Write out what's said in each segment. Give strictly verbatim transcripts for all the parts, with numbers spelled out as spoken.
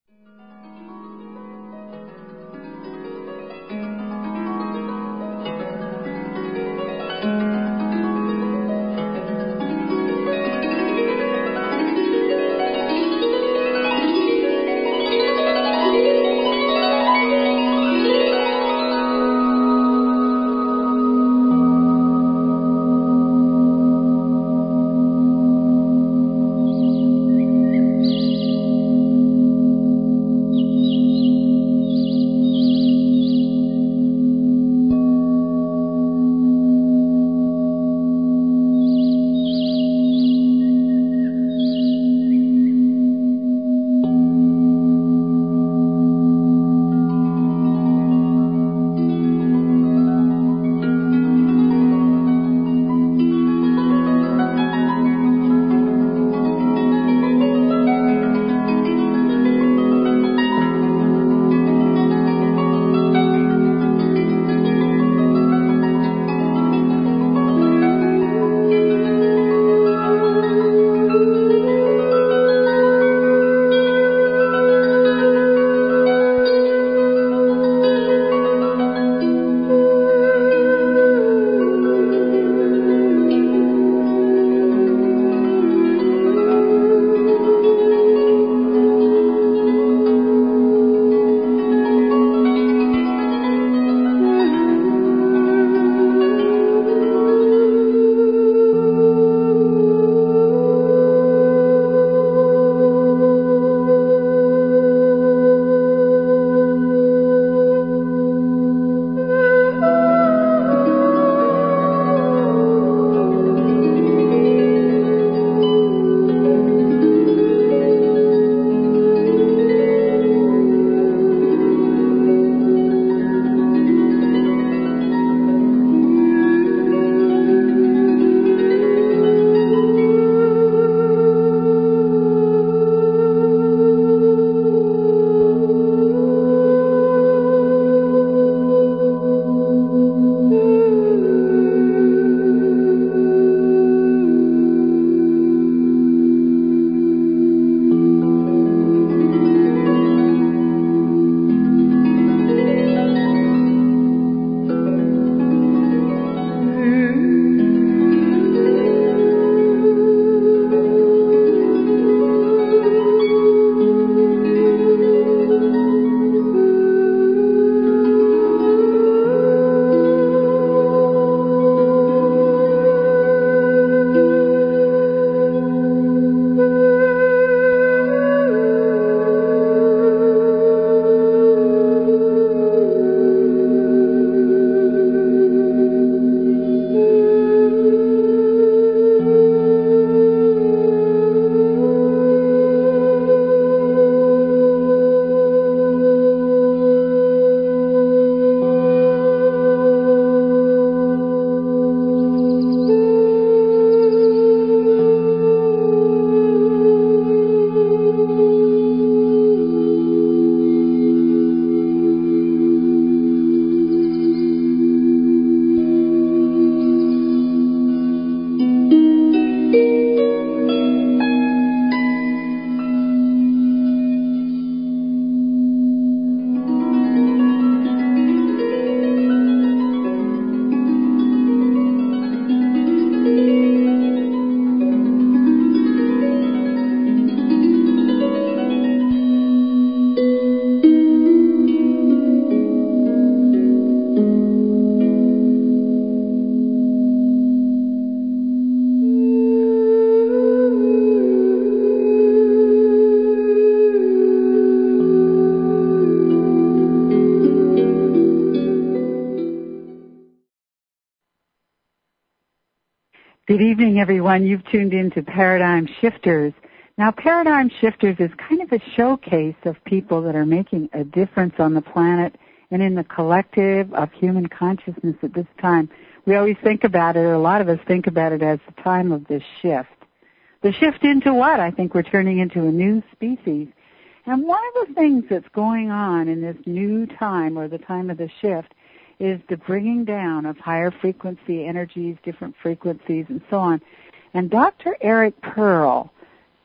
Good evening, everyone. You've tuned in to Paradigm Shifters. Now, Paradigm Shifters is kind of a showcase of people that are making a difference on the planet and in the collective of human consciousness at this time. We always think about it, or a lot of us think about it as the time of this shift. The shift into what? I think we're turning into a new species. And one of the things that's going on in this new time, or the time of the shift, is the bringing down of higher frequency energies, different frequencies, and so on. And Doctor Eric Pearl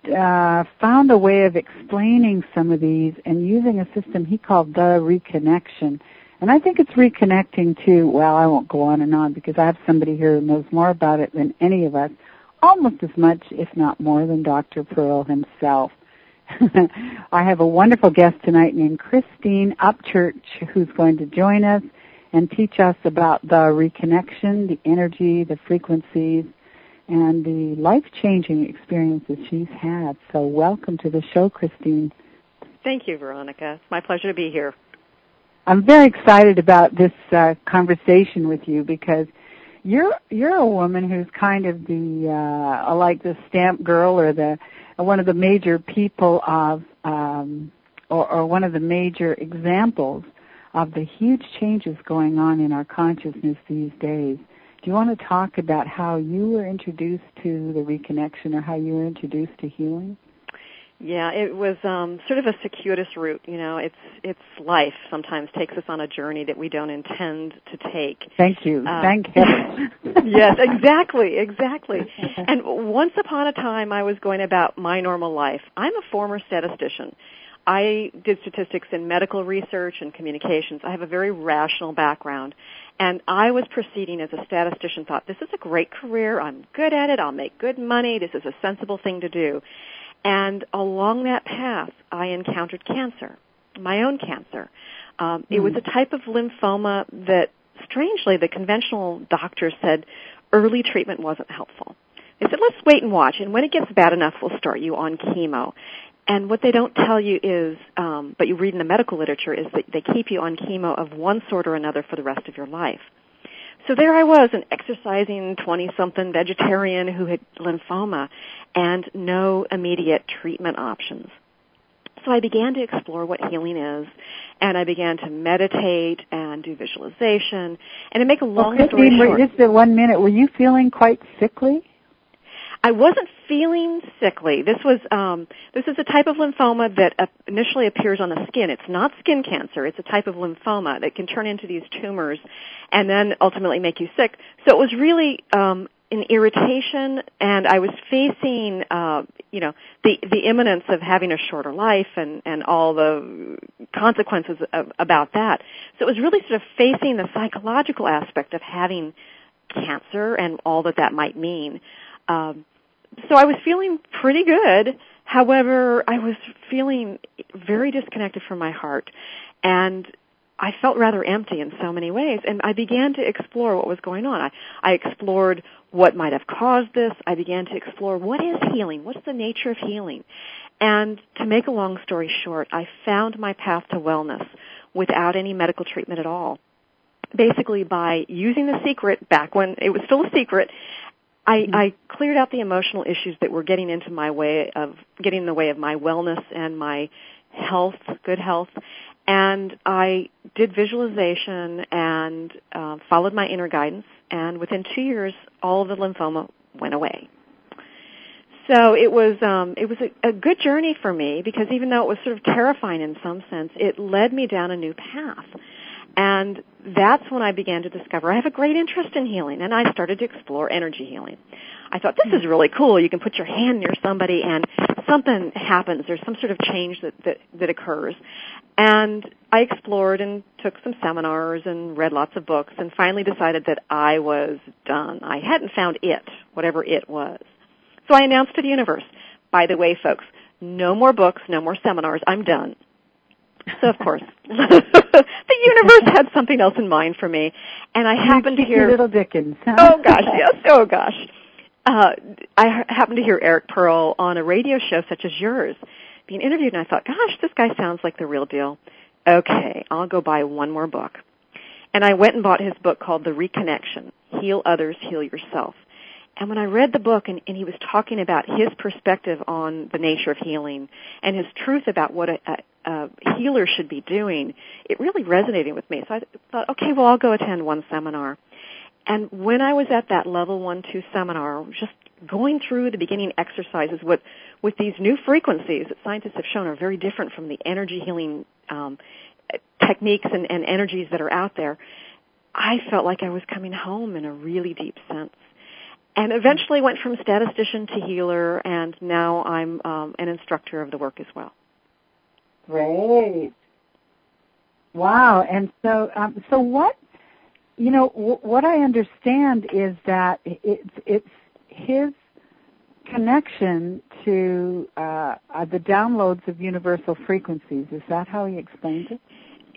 uh, found a way of explaining some of these and using a system he called the reconnection. And I think it's reconnecting to, well, I won't go on and on because I have somebody here who knows more about it than any of us, almost as much, if not more, than Doctor Pearl himself. I have a wonderful guest tonight named Christine Upchurch who's going to join us and teach us about the reconnection, the energy, the frequencies, and the life-changing experiences she's had. So welcome to the show, Christine. Thank you, Veronica. It's my pleasure to be here. I'm very excited about this uh, conversation with you because you're you're a woman who's kind of the uh, like the stamp girl or the one of the major people of um, or, or one of the major examples of the huge changes going on in our consciousness these days. Do you want to talk about how you were introduced to the reconnection or how you were introduced to healing? Yeah, it was um, sort of a circuitous route. You know, it's it's life sometimes takes us on a journey that we don't intend to take. Thank you. Uh, Thank heaven. Yes, exactly, exactly. And once upon a time, I was going about my normal life. I'm a former statistician. I did statistics in medical research and communications. I have a very rational background. And I was proceeding as a statistician, thought, this is a great career. I'm good at it. I'll make good money. This is a sensible thing to do. And along that path, I encountered cancer, my own cancer. Um, mm. It was a type of lymphoma that, strangely, the conventional doctors said early treatment wasn't helpful. They said, let's wait and watch, and when it gets bad enough, we'll start you on chemo. And what they don't tell you is, um, but you read in the medical literature, is that they keep you on chemo of one sort or another for the rest of your life. So there I was, an exercising twenty-something vegetarian who had lymphoma and no immediate treatment options. So I began to explore what healing is, and I began to meditate and do visualization. And to make a long well, story short, just a one minute, were you feeling quite sickly? I wasn't feeling sickly. This was um, this is a type of lymphoma that uh, initially appears on the skin. It's not skin cancer. It's a type of lymphoma that can turn into these tumors and then ultimately make you sick. So it was really um, an irritation, and I was facing, uh, you know, the the imminence of having a shorter life and and all the consequences of, about that. So it was really sort of facing the psychological aspect of having cancer and all that that might mean. Um, So I was feeling pretty good. However, I was feeling very disconnected from my heart, and I felt rather empty in so many ways. And I began to explore what was going on. I, I explored what might have caused this. I began to explore what is healing, what's the nature of healing. And to make a long story short, I found my path to wellness without any medical treatment at all. Basically by using the secret back when it was still a secret, I, I cleared out the emotional issues that were getting into my way of, getting in the way of my wellness and my health, good health, and I did visualization and uh, followed my inner guidance, and within two years, all of the lymphoma went away. So it was, um, it was a, a good journey for me because even though it was sort of terrifying in some sense, it led me down a new path. And that's when I began to discover I have a great interest in healing, and I started to explore energy healing. I thought, this is really cool. You can put your hand near somebody, and something happens. There's some sort of change that, that, that occurs. And I explored and took some seminars and read lots of books and finally decided that I was done. I hadn't found it, whatever it was. So I announced to the universe, by the way, folks, no more books, no more seminars. I'm done. So, of course, the universe had something else in mind for me, and I happened to hear... Little Dickens, huh? Oh, gosh, yes, oh, gosh. Uh, I happened to hear Eric Pearl on a radio show such as yours being interviewed, and I thought, gosh, this guy sounds like the real deal. Okay, I'll go buy one more book. And I went and bought his book called The Reconnection, Heal Others, Heal Yourself. And when I read the book and, and he was talking about his perspective on the nature of healing and his truth about what a, a, a healer should be doing, it really resonated with me. So I thought, okay, well, I'll go attend one seminar. And when I was at that level one, two seminar, just going through the beginning exercises with, with these new frequencies that scientists have shown are very different from the energy healing um, techniques and, and energies that are out there, I felt like I was coming home in a really deep sense. And eventually went from statistician to healer, and now I'm um, an instructor of the work as well. Great. Wow. And so, um, so what, you know, w- what I understand is that it's, it's his connection to uh, uh, the downloads of universal frequencies. Is that how he explained it?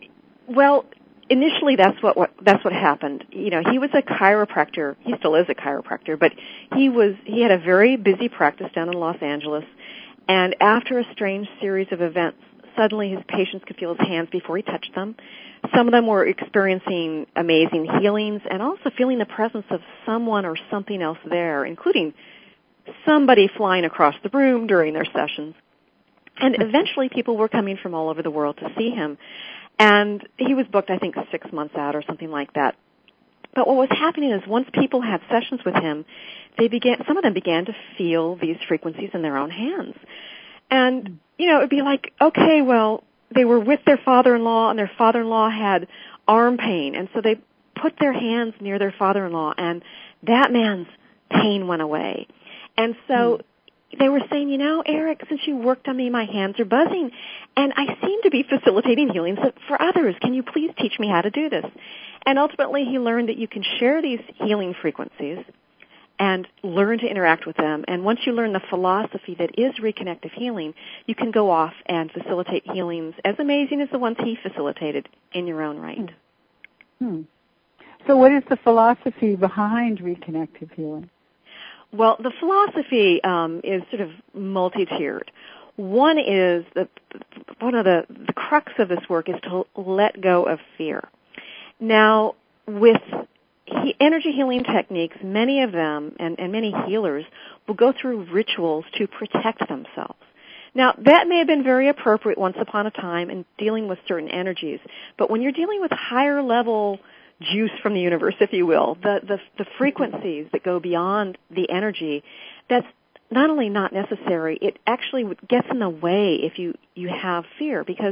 Well, initially that's what, what that's what happened. You know, he was a chiropractor. He still is a chiropractor, but he was he had a very busy practice down in Los Angeles. And after a strange series of events, suddenly his patients could feel his hands before he touched them. Some of them were experiencing amazing healings and also feeling the presence of someone or something else there, including somebody flying across the room during their sessions. And eventually people were coming from all over the world to see him. And he was booked, I think, six months out or something like that. But what was happening is once people had sessions with him, they began, some of them began to feel these frequencies in their own hands. And, you know, it would be like, okay, well, they were with their father-in-law, and their father-in-law had arm pain. And so they put their hands near their father-in-law, and that man's pain went away. And so they were saying, you know, Eric, since you worked on me, my hands are buzzing, and I seem to be facilitating healings for others. Can you please teach me how to do this? And ultimately he learned that you can share these healing frequencies and learn to interact with them. And once you learn the philosophy that is reconnective healing, you can go off and facilitate healings as amazing as the ones he facilitated in your own right. Hmm. So what is the philosophy behind reconnective healing? Well, the philosophy um, is sort of multi-tiered. One is that one of the, the crux of this work is to let go of fear. Now, with he, energy healing techniques, many of them and, and many healers will go through rituals to protect themselves. Now, that may have been very appropriate once upon a time in dealing with certain energies, but when you're dealing with higher level juice from the universe, if you will, the, the, the frequencies that go beyond the energy, that's not only not necessary, it actually gets in the way if you, you have fear, because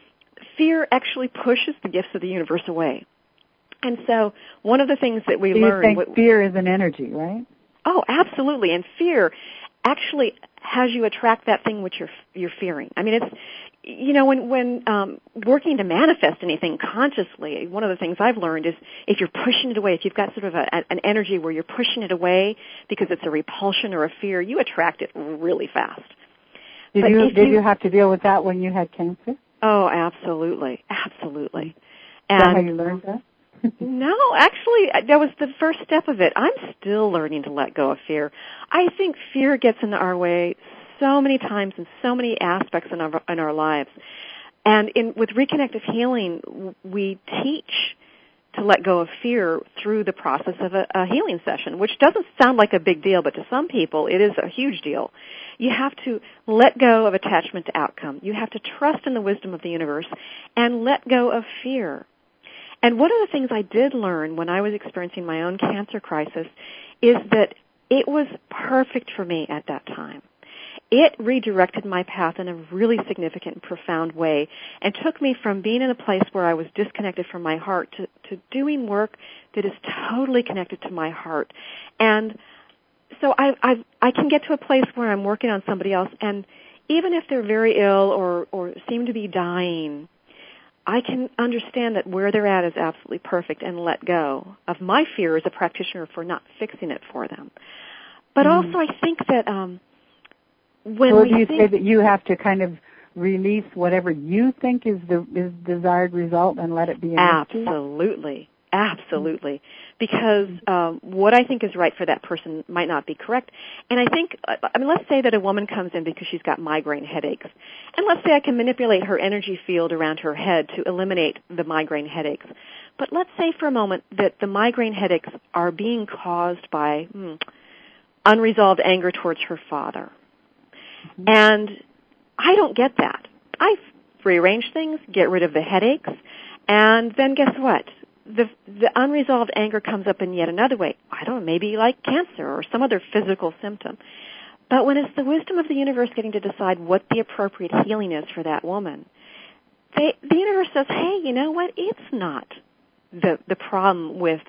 fear actually pushes the gifts of the universe away. And so one of the things that we so learn... You think fear is an energy, right? Oh, absolutely. And fear actually has you attract that thing which you're, you're fearing. I mean, it's... You know, when, when um, working to manifest anything consciously, one of the things I've learned is if you're pushing it away, if you've got sort of a, an energy where you're pushing it away because it's a repulsion or a fear, you attract it really fast. Did, you, did you, you have to deal with that when you had cancer? Oh, absolutely. Absolutely. And is that how you learned that? No, actually, that was the first step of it. I'm still learning to let go of fear. I think fear gets in our way so many times in so many aspects in our, in our lives. And in, with reconnective healing, we teach to let go of fear through the process of a, a healing session, which doesn't sound like a big deal, but to some people it is a huge deal. You have to let go of attachment to outcome. You have to trust in the wisdom of the universe and let go of fear. And one of the things I did learn when I was experiencing my own cancer crisis is that it was perfect for me at that time. It redirected my path in a really significant and profound way and took me from being in a place where I was disconnected from my heart to, to doing work that is totally connected to my heart. And so I, I, I can get to a place where I'm working on somebody else, and even if they're very ill or, or seem to be dying, I can understand that where they're at is absolutely perfect and let go of my fear as a practitioner for not fixing it for them. But mm. also I think that... Um, When well, we do you think, say that you have to kind of release whatever you think is the is desired result and let it be? Absolutely, absolutely. Because um, what I think is right for that person might not be correct. And I think, I mean, let's say that a woman comes in because she's got migraine headaches, and let's say I can manipulate her energy field around her head to eliminate the migraine headaches. But let's say for a moment that the migraine headaches are being caused by hmm, unresolved anger towards her father. And I don't get that. I rearrange things, get rid of the headaches, and then guess what? The the unresolved anger comes up in yet another way. I don't know, maybe like cancer or some other physical symptom. But when it's the wisdom of the universe getting to decide what the appropriate healing is for that woman, they, the universe says, hey, you know what? It's not the the problem with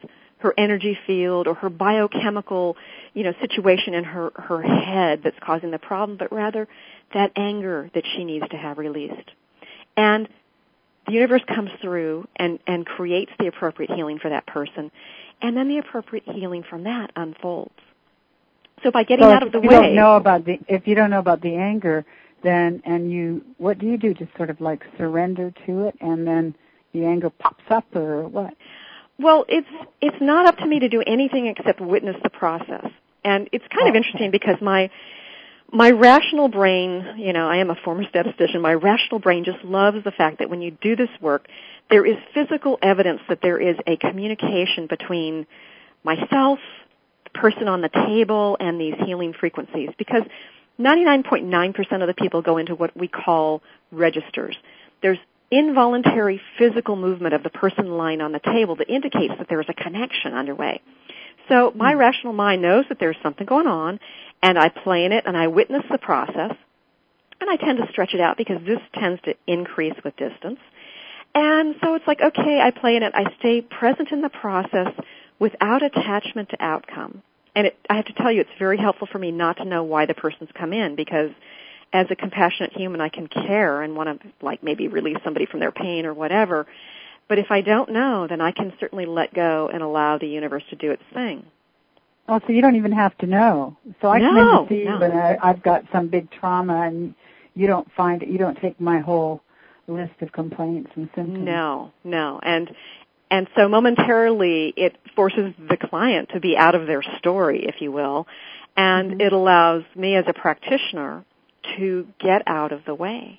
her energy field or her biochemical, you know, situation in her, her head that's causing the problem, but rather that anger that she needs to have released. And the universe comes through and, and creates the appropriate healing for that person, and then the appropriate healing from that unfolds. So by getting so out of the if you way, don't know about the if you don't know about the anger, then and you what do you do? Just sort of like surrender to it, and then the anger pops up, or what? Well, it's it's not up to me to do anything except witness the process, and it's kind oh, of interesting okay. because my my rational brain, you know, I am a former statistician. My rational brain just loves the fact that when you do this work, there is physical evidence that there is a communication between myself, person on the table, and these healing frequencies, because ninety-nine point nine percent of the people go into what we call registers. There's involuntary physical movement of the person lying on the table that indicates that there is a connection underway. So my mm-hmm. rational mind knows that there's something going on, and I play in it, and I witness the process, and I tend to stretch it out because this tends to increase with distance. And so it's like, okay, I play in it. I stay present in the process without attachment to outcome. And it, I have to tell you, it's very helpful for me not to know why the person's come in, because as a compassionate human, I can care and want to, like, maybe release somebody from their pain or whatever. But if I don't know, then I can certainly let go and allow the universe to do its thing. Oh, so you don't even have to know. So I no, come in to see no. you, and I, I've got some big trauma, and you don't find it. You don't take my whole list of complaints and symptoms. No, no, and and so momentarily it forces the client to be out of their story, if you will, and mm-hmm. it allows me as a practitioner to get out of the way.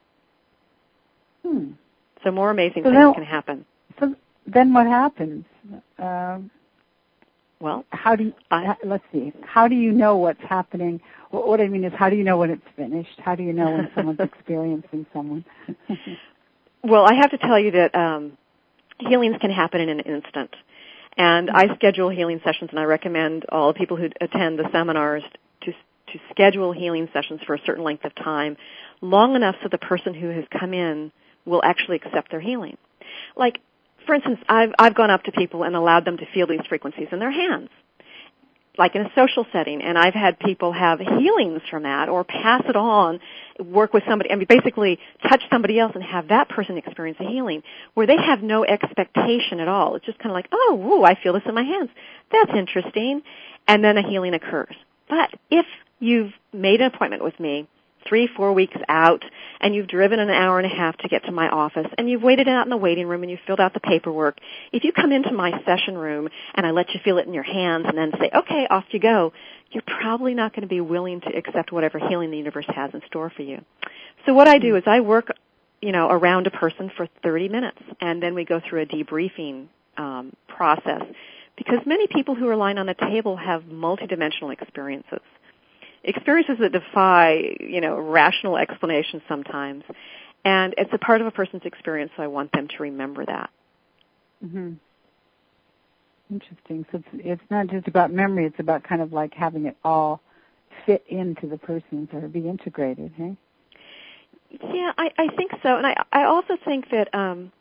Hmm. So more amazing so things then, can happen. So then what happens? Um, well, how do you, I, let's see. How do you know what's happening? What, what I mean is, how do you know when it's finished? How do you know when someone's experiencing someone? Well, I have to tell you that um, healings can happen in an instant. And I schedule healing sessions, and I recommend all people who attend the seminars to to schedule healing sessions for a certain length of time, long enough so the person who has come in will actually accept their healing. Like, for instance, I've I've gone up to people and allowed them to feel these frequencies in their hands, like in a social setting, and I've had people have healings from that, or pass it on, work with somebody, I mean, basically touch somebody else and have that person experience a healing, where they have no expectation at all. It's just kind of like, oh, woo, I feel this in my hands. That's interesting. And then a healing occurs. But if you've made an appointment with me three, four weeks out, and you've driven an hour and a half to get to my office, and you've waited out in the waiting room, and you've filled out the paperwork, if you come into my session room and I let you feel it in your hands and then say, okay, off you go, you're probably not going to be willing to accept whatever healing the universe has in store for you. So what I do is I work, you know, around a person for thirty minutes, and then we go through a debriefing um, process, because many people who are lying on the table have multidimensional experiences. Experiences that defy, you know, rational explanations sometimes. And it's a part of a person's experience, so I want them to remember that. Mm-hmm. Interesting. So it's, it's not just about memory, it's about kind of like having it all fit into the person's or be integrated, hey? Yeah, I, I think so. And I, I also think that um,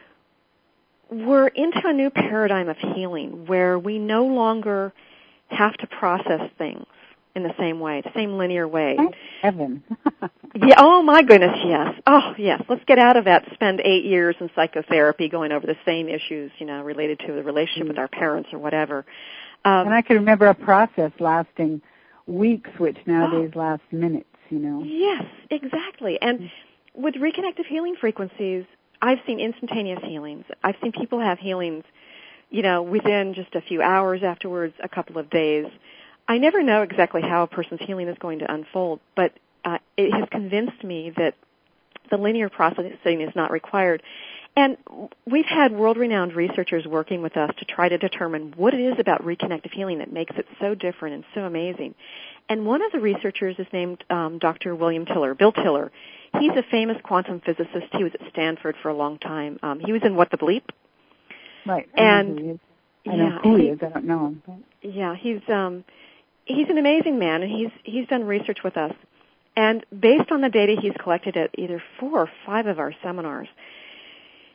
we're into a new paradigm of healing where we no longer have to process things in the same way, the same linear way. Thank heaven. Yeah, oh my goodness, yes. Oh, yes. Let's get out of that, spend eight years in psychotherapy going over the same issues, you know, related to the relationship mm. with our parents or whatever. Um, and I can remember a process lasting weeks, which nowadays oh, lasts minutes, you know. Yes, exactly. And mm. with reconnective healing frequencies, I've seen instantaneous healings. I've seen people have healings, you know, within just a few hours afterwards, a couple of days. I never know exactly how a person's healing is going to unfold, but uh, it has convinced me that the linear processing is not required. And we've had world-renowned researchers working with us to try to determine what it is about reconnective healing that makes it so different and so amazing. And one of the researchers is named um, Doctor William Tiller, Bill Tiller. He's a famous quantum physicist. He was at Stanford for a long time. Um, he was in What the Bleep. Right. And I know yeah, who he he is. I don't know him. But. Yeah, he's um, he's an amazing man, and he's he's done research with us. And based on the data he's collected at either four or five of our seminars,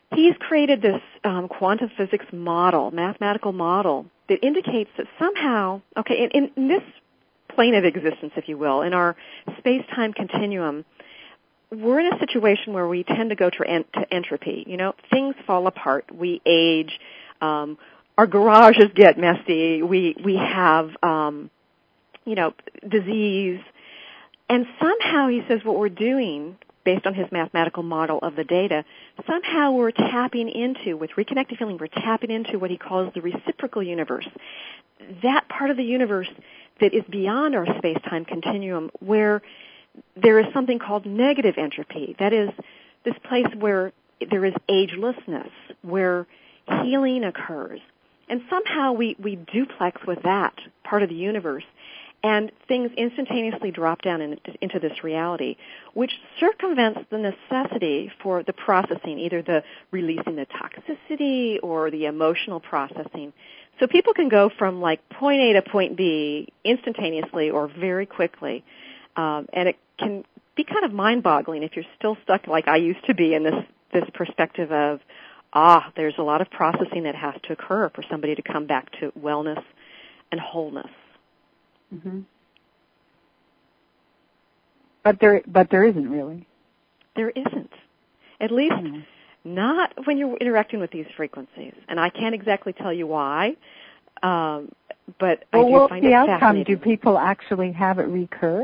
he's created this um, quantum physics model, mathematical model, that indicates that somehow, okay, in, in this plane of existence, if you will, in our space-time continuum, we're in a situation where we tend to go to, ent- to entropy. You know, things fall apart. We age. Um, our garages get messy. We we have, um, you know, disease. And somehow, he says, what we're doing, based on his mathematical model of the data, somehow we're tapping into, with reconnected healing, we're tapping into what he calls the reciprocal universe. That part of the universe that is beyond our space-time continuum, where there is something called negative entropy. That is this place where there is agelessness, where healing occurs. And somehow we, we duplex with that part of the universe, and things instantaneously drop down in, into this reality, which circumvents the necessity for the processing, either the releasing the toxicity or the emotional processing. So people can go from like point A to point B instantaneously or very quickly. Um, and it can be kind of mind-boggling if you're still stuck like I used to be in this, this perspective of, ah, there's a lot of processing that has to occur for somebody to come back to wellness and wholeness. Mm-hmm. But there, but there isn't really. There isn't. At least mm. not when you're interacting with these frequencies. And I can't exactly tell you why, um, but well, I do what's find the it outcome? fascinating. Do people actually have it recur?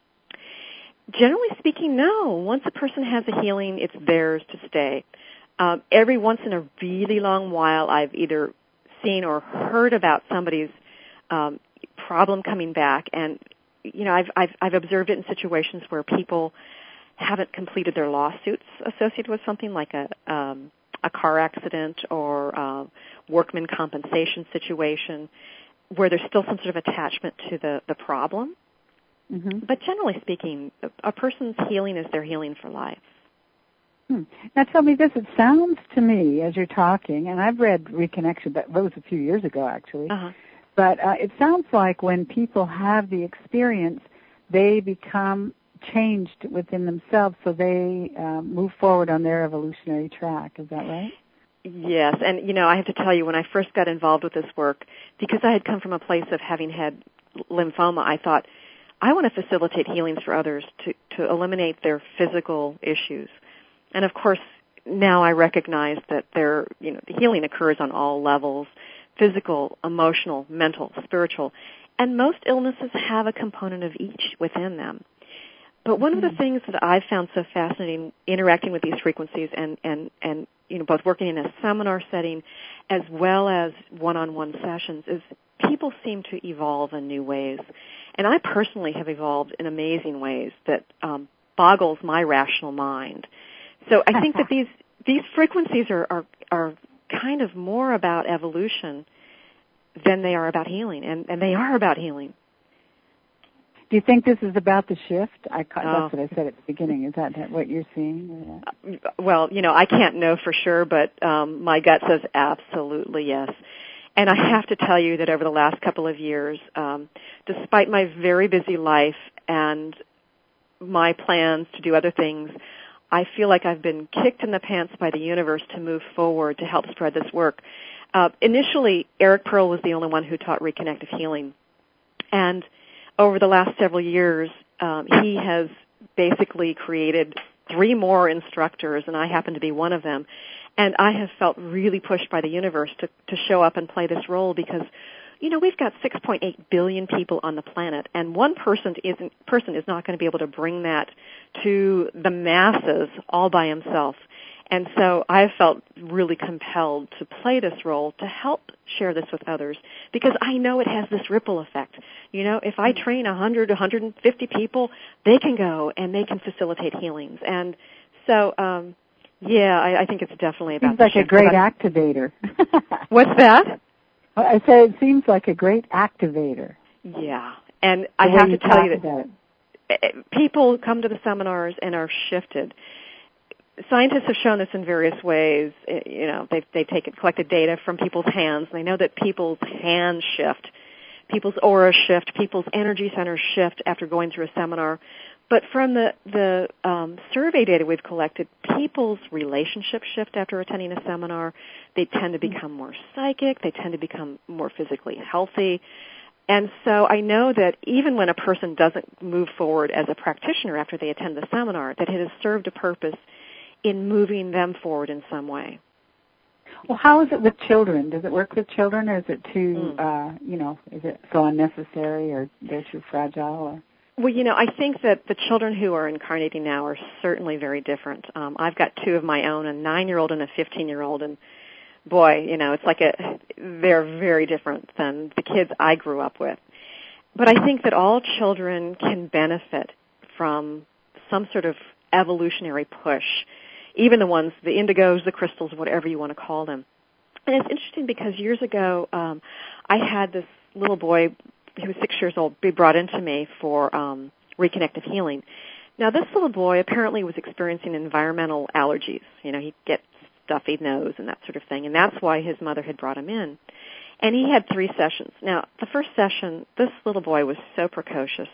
Generally speaking, no. Once a person has a healing, it's theirs to stay. Um, every once in a really long while, I've either seen or heard about somebody's um, problem coming back, and you know, I've, I've I've observed it in situations where people haven't completed their lawsuits associated with something like a um, a car accident or a workman compensation situation, where there's still some sort of attachment to the the problem. Mm-hmm. But generally speaking, a, a person's healing is their healing for life. Hmm. Now tell me this, it sounds to me as you're talking, and I've read Reconnection, but that was a few years ago actually, uh-huh. but uh, it sounds like when people have the experience, they become changed within themselves, so they uh, move forward on their evolutionary track. Is that right? Yes, and you know, I have to tell you, when I first got involved with this work, because I had come from a place of having had lymphoma, I thought, I want to facilitate healings for others to, to eliminate their physical issues. And of course, now I recognize that there, you know, the healing occurs on all levels: physical, emotional, mental, spiritual, and most illnesses have a component of each within them. But one mm-hmm. of the things that I've found so fascinating interacting with these frequencies and, and, and, you know, both working in a seminar setting as well as one-on-one sessions is people seem to evolve in new ways. And I personally have evolved in amazing ways that um, boggles my rational mind. So I think that these these frequencies are, are are kind of more about evolution than they are about healing, and, and they are about healing. Do you think this is about the shift? I, oh. That's what I said at the beginning. Is that what you're seeing? Uh, well, you know, I can't know for sure, but um, my gut says absolutely yes. And I have to tell you that over the last couple of years, um, despite my very busy life and my plans to do other things, I feel like I've been kicked in the pants by the universe to move forward to help spread this work. Uh, initially, Eric Pearl was the only one who taught reconnective healing. And over the last several years, um, he has basically created three more instructors, and I happen to be one of them. And I have felt really pushed by the universe to, to show up and play this role because, you know, we've got six point eight billion people on the planet, and one person isn't person is not going to be able to bring that to the masses all by himself. And so I felt really compelled to play this role to help share this with others because I know it has this ripple effect. You know, if I train one hundred, one hundred fifty people, they can go and they can facilitate healings. And so, um, yeah, I, I think it's definitely about Seems like a great activator. What's that? I said it seems like a great activator. Yeah, and I have to tell you that people come to the seminars and are shifted. Scientists have shown this in various ways. You know, they've, they've taken, collected data from people's hands, and they know that people's hands shift, people's aura shift, people's energy centers shift after going through a seminar. But from the, the um, survey data we've collected, people's relationships shift after attending a seminar. They tend to become more psychic. They tend to become more physically healthy. And so I know that even when a person doesn't move forward as a practitioner after they attend the seminar, that it has served a purpose in moving them forward in some way. Well, how is it with children? Does it work with children, or is it too, mm. uh, you know, is it so unnecessary, or they're too fragile? Or? Well, you know, I think that the children who are incarnating now are certainly very different. Um, I've got two of my own, a nine-year-old and a fifteen-year-old, and boy, you know, it's like a, they're very different than the kids I grew up with. But I think that all children can benefit from some sort of evolutionary push, even the ones, the indigos, the crystals, whatever you want to call them. And it's interesting because years ago, um, I had this little boy who was six years old be brought into me for um, reconnective healing. Now, this little boy apparently was experiencing environmental allergies. You know, he'd get stuffy nose and that sort of thing, and that's why his mother had brought him in. And he had three sessions. Now, the first session, this little boy was so precocious.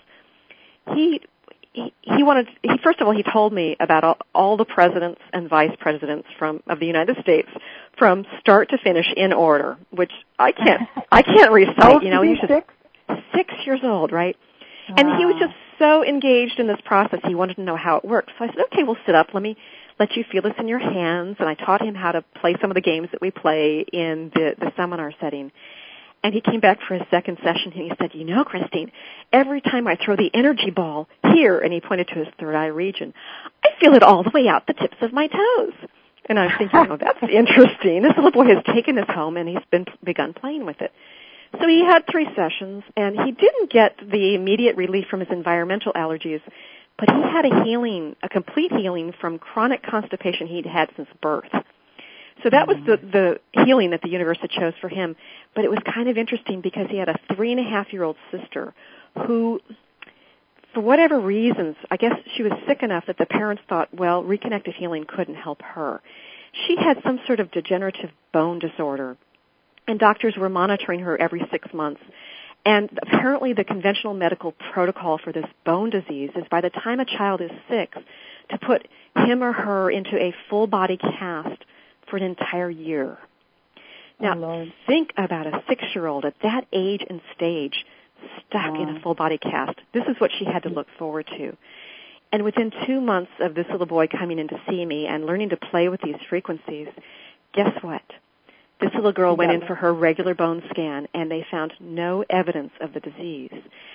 He he, he wanted. He first of all, he told me about all, all the presidents and vice presidents from of the United States from start to finish in order, which I can't I can't recite. You know, he's just six years old, right? Wow. And he was just so engaged in this process. He wanted to know how it worked. So I said, okay, well, sit up. Let me let you feel this in your hands. And I taught him how to play some of the games that we play in the, the seminar setting. And he came back for his second session, and he said, you know, Christine, every time I throw the energy ball here, and he pointed to his third eye region, I feel it all the way out the tips of my toes. And I was thinking, oh, that's interesting. This little boy has taken this home, and he's been begun playing with it. So he had three sessions, and he didn't get the immediate relief from his environmental allergies, but he had a healing, a complete healing from chronic constipation he'd had since birth. So that was the, the healing that the universe had chose for him. But it was kind of interesting because he had a three-and-a-half-year-old sister who, for whatever reasons, I guess she was sick enough that the parents thought, well, reconnective healing couldn't help her. She had some sort of degenerative bone disorder, and doctors were monitoring her every six months. And apparently the conventional medical protocol for this bone disease is by the time a child is six, to put him or her into a full-body cast for an entire year. Now, oh, think about a six-year-old at that age and stage stuck wow. in a full-body cast. This is what she had to look forward to. And within two months of this little boy coming in to see me and learning to play with these frequencies, guess what? This little girl went in for her regular bone scan, and they found no evidence of the disease.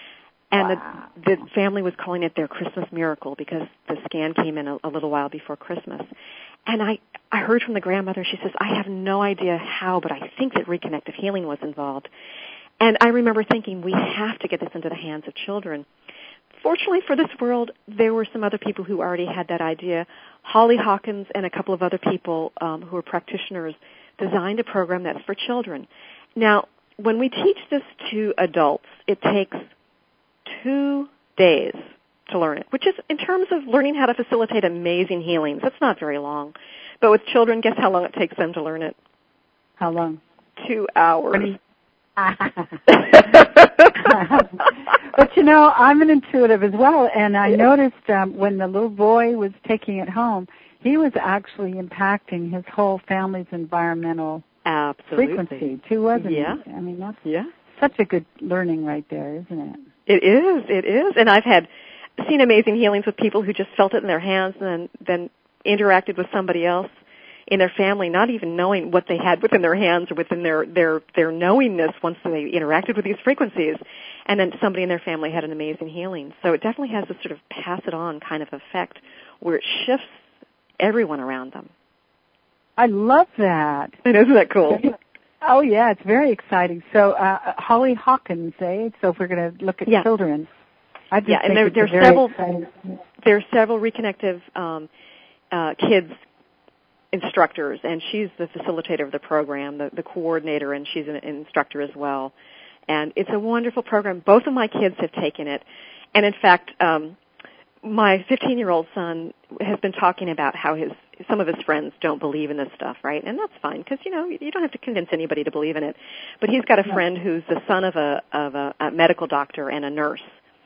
And wow. the, the family was calling it their Christmas miracle because the scan came in a, a little while before Christmas. And I, I heard from the grandmother, she says, I have no idea how, but I think that reconnective healing was involved. And I remember thinking, we have to get this into the hands of children. Fortunately for this world, there were some other people who already had that idea. Holly Hawkins and a couple of other people um, who are practitioners designed a program that's for children. Now, when we teach this to adults, it takes two days to learn it, which is, in terms of learning how to facilitate amazing healings, that's not very long. But with children, guess how long it takes them to learn it? How long? Two hours. But, you know, I'm an intuitive as well, and I noticed um, when the little boy was taking it home, he was actually impacting his whole family's environmental Absolutely. frequency, too, wasn't yeah. he? I mean, that's yeah. such a good learning right there, isn't it? It is, it is. And I've had seen amazing healings with people who just felt it in their hands and then, then interacted with somebody else in their family, not even knowing what they had within their hands or within their, their, their knowingness once they interacted with these frequencies. And then somebody in their family had an amazing healing. So it definitely has this sort of pass-it-on kind of effect where it shifts everyone around them. I love that. And isn't that cool? Oh, yeah, it's very exciting. So uh, Holly Hawkins, eh? So if we're going to look at yeah. children, I just yeah, think and there, it's there's very several exciting. There are several reconnective um, uh, kids instructors, and she's the facilitator of the program, the, the coordinator, and she's an instructor as well. And it's a wonderful program. Both of my kids have taken it. And, in fact, um, my fifteen-year-old son has been talking about how his some of his friends don't believe in this stuff, right? And that's fine because, you know, you don't have to convince anybody to believe in it. But he's got a friend who's the son of a, of a, a medical doctor and a nurse.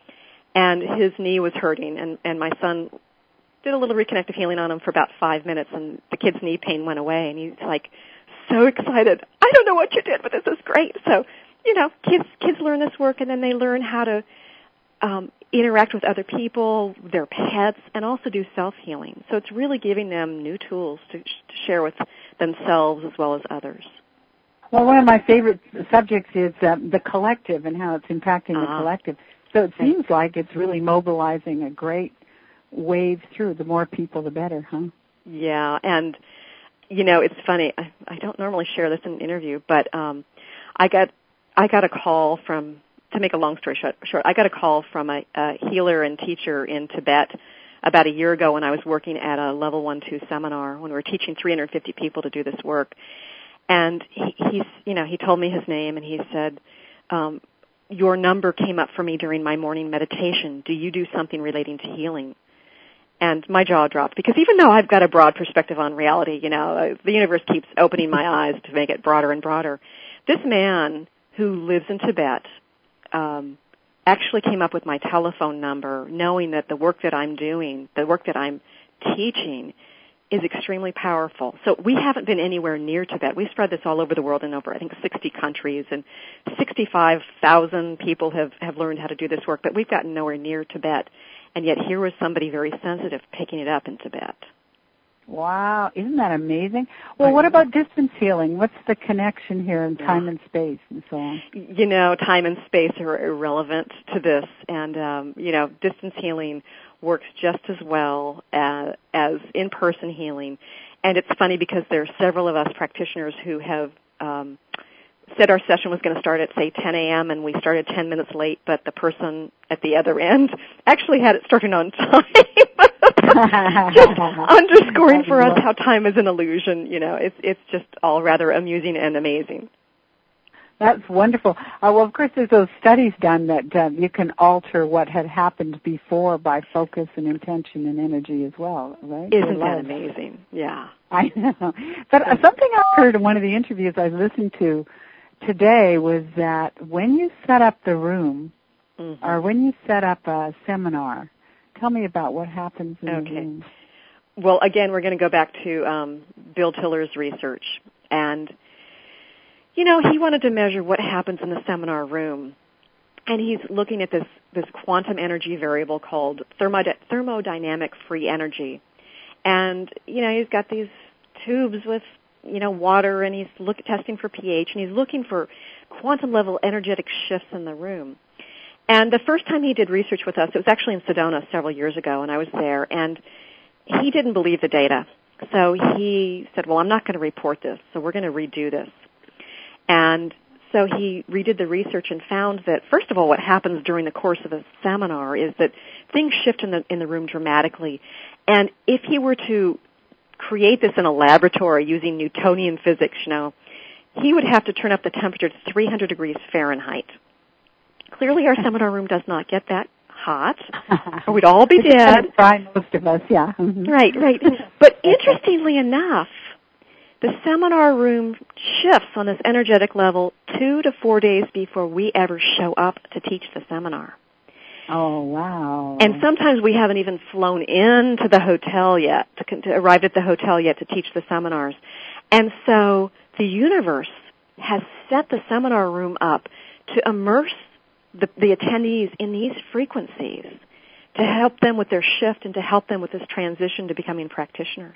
and his knee was hurting, and, and my son did a little reconnective healing on him for about five minutes, and the kid's knee pain went away, and he's like so excited. I don't know what you did, but this is great. So, you know, kids kids learn this work, and then they learn how to um, interact with other people, their pets, and also do self-healing. So it's really giving them new tools to, to share with themselves as well as others. Well, one of my favorite subjects is uh, the collective and how it's impacting uh-huh. the collective. So it seems like it's really mobilizing a great wave through. The more people, the better, huh? Yeah, and, you know, it's funny. I, I don't normally share this in an interview, but um, I got I got a call from, to make a long story short, short I got a call from a, a healer and teacher in Tibet about a year ago when I was working at a level one two seminar when we were teaching three hundred fifty people to do this work. And he, he's, you know, he told me his name, and he said, um, your number came up for me during my morning meditation. Do you do something relating to healing? And my jaw dropped, because even though I've got a broad perspective on reality, you know, uh, the universe keeps opening my eyes to make it broader and broader. This man who lives in Tibet um, actually came up with my telephone number, knowing that the work that I'm doing, the work that I'm teaching, is extremely powerful. So we haven't been anywhere near Tibet. We spread this all over the world in over, I think, sixty countries, and sixty-five thousand people have, have learned how to do this work, but we've gotten nowhere near Tibet. And yet here was somebody very sensitive picking it up in Tibet. Wow, isn't that amazing? Well, what about distance healing? What's the connection here in time yeah. and space and so on? You know, time and space are irrelevant to this, and, um, you know, distance healing works just as well as, as in-person healing. And it's funny because there are several of us practitioners who have um, said our session was going to start at, say, ten a.m., and we started ten minutes late, but the person at the other end actually had it starting on time. Just underscoring for us how time is an illusion. You know, it's it's just all rather amusing and amazing. That's wonderful. Uh, well, of course, there's those studies done that uh, you can alter what had happened before by focus and intention and energy as well, right? Isn't that amazing? Yeah. I know. But uh, something I heard in one of the interviews I listened to today was that when you set up the room, mm-hmm. or when you set up a seminar, tell me about what happens in okay. the room. Well, again, we're going to go back to um, Bill Tiller's research. And, you know, he wanted to measure what happens in the seminar room. And he's looking at this, this quantum energy variable called thermod- thermodynamic free energy. And, you know, he's got these tubes with, you know, water, and he's look, testing for pH, and he's looking for quantum-level energetic shifts in the room. And the first time he did research with us, it was actually in Sedona several years ago, and I was there, and he didn't believe the data. So he said, well, I'm not going to report this, so we're going to redo this. And so he redid the research and found that, first of all, what happens during the course of a seminar is that things shift in the in the room dramatically. And if he were to create this in a laboratory using Newtonian physics, you know, he would have to turn up the temperature to three hundred degrees Fahrenheit. Clearly, our seminar room does not get that hot, or we'd all be dead. Try most of us, yeah. Mm-hmm. Right, right. But interestingly enough, the seminar room shifts on this energetic level two to four days before we ever show up to teach the seminar. Oh, wow. And sometimes we haven't even flown into the hotel yet, to, to arrive at the hotel yet to teach the seminars. And so the universe has set the seminar room up to immerse the, the attendees in these frequencies to help them with their shift and to help them with this transition to becoming practitioners.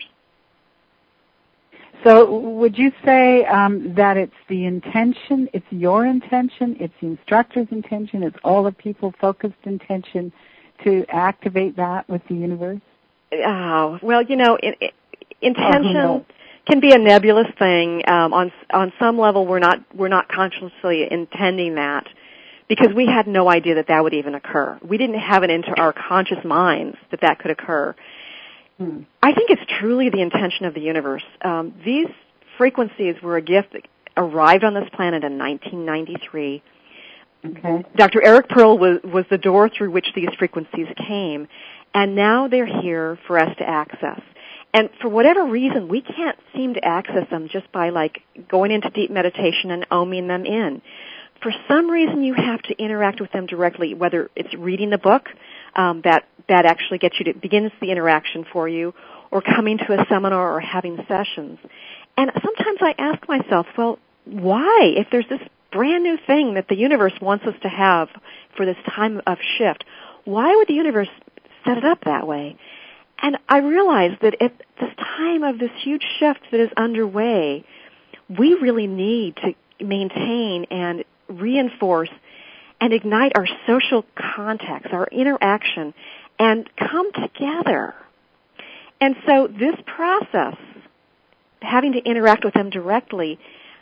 So would you say um, that it's the intention, it's your intention, it's the instructor's intention, it's all the people-focused intention to activate that with the universe? Oh, well, you know, it, it, intention oh, can be a nebulous thing. Um, on on some level, we're not we're not consciously intending that because we had no idea that that would even occur. We didn't have it into our conscious minds that that could occur. Hmm. I think it's truly the intention of the universe. Um, these frequencies were a gift that arrived on this planet in nineteen ninety-three. Okay. Doctor Eric Pearl was, was the door through which these frequencies came, and now they're here for us to access. And for whatever reason, we can't seem to access them just by, like, going into deep meditation and oming them in. for some reason you have to interact with them directly, whether it's reading the book, um, that, that actually gets you to, begins the interaction for you, or coming to a seminar or having sessions. And sometimes I ask myself, well, why? If there's this brand new thing that the universe wants us to have for this time of shift, why would the universe set it up that way? And I realize that at this time of this huge shift that is underway, we really need to maintain and reinforce and ignite our social contacts, our interaction, and come together. And so this process, having to interact with them directly,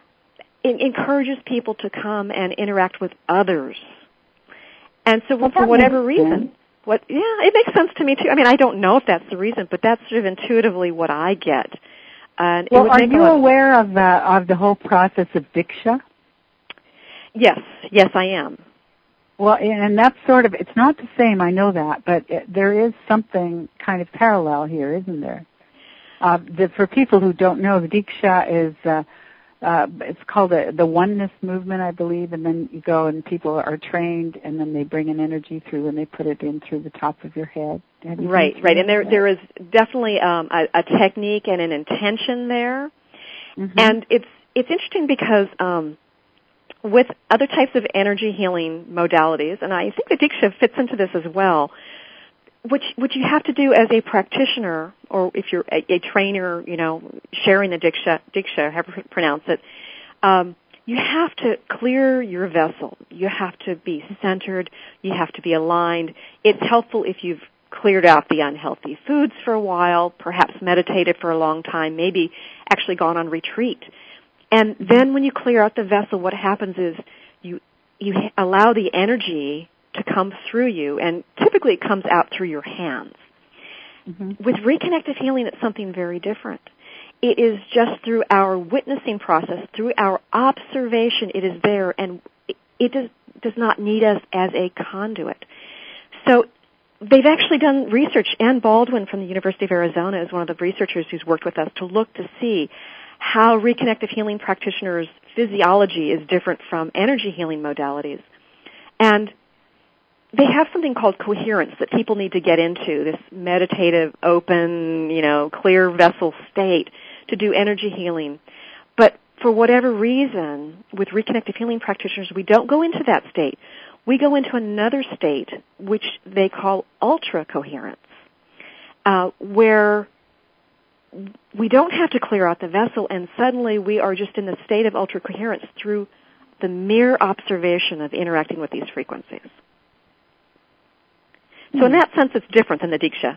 it encourages people to come and interact with others. And so well, for whatever reason, what yeah, it makes sense to me too. I mean, I don't know if that's the reason, but that's sort of intuitively what I get. Uh, well, are you aware of the, of the whole process of Diksha? Yes, yes, I am. Well, and that's sort of, it's not the same, I know that, but it, there is something kind of parallel here, isn't there? Uh, the, for people who don't know, the Diksha is, uh, uh, it's called a, the oneness movement, I believe, and then you go and people are trained, and then they bring an energy through and they put it in through the top of your head. Right, right, and there there is definitely um, a, a technique and an intention there, mm-hmm. and it's it's interesting because um, with other types of energy healing modalities, and I think the Diksha fits into this as well. Which, what you have to do as a practitioner, or if you're a, a trainer, you know, sharing the Diksha, Diksha, however you pronounce it, um, you have to clear your vessel. You have to be centered. You have to be aligned. It's helpful if you've cleared out the unhealthy foods for a while, perhaps meditated for a long time, maybe actually gone on retreat. And then when you clear out the vessel, what happens is you you allow the energy to come through you, and typically it comes out through your hands. Mm-hmm. With reconnective healing, it's something very different. It is just through our witnessing process, through our observation, it is there, and it does, does not need us as a conduit. So they've actually done research. Ann Baldwin from the University of Arizona is one of the researchers who's worked with us to look to see how reconnective healing practitioners' physiology is different from energy healing modalities. And they have something called coherence that people need to get into, this meditative, open, you know, clear vessel state to do energy healing. But for whatever reason, with reconnective healing practitioners, we don't go into that state. We go into another state, which they call ultra-coherence, uh, where we don't have to clear out the vessel, and suddenly we are just in the state of ultra-coherence through the mere observation of interacting with these frequencies. So in that sense, it's different than the Diksha.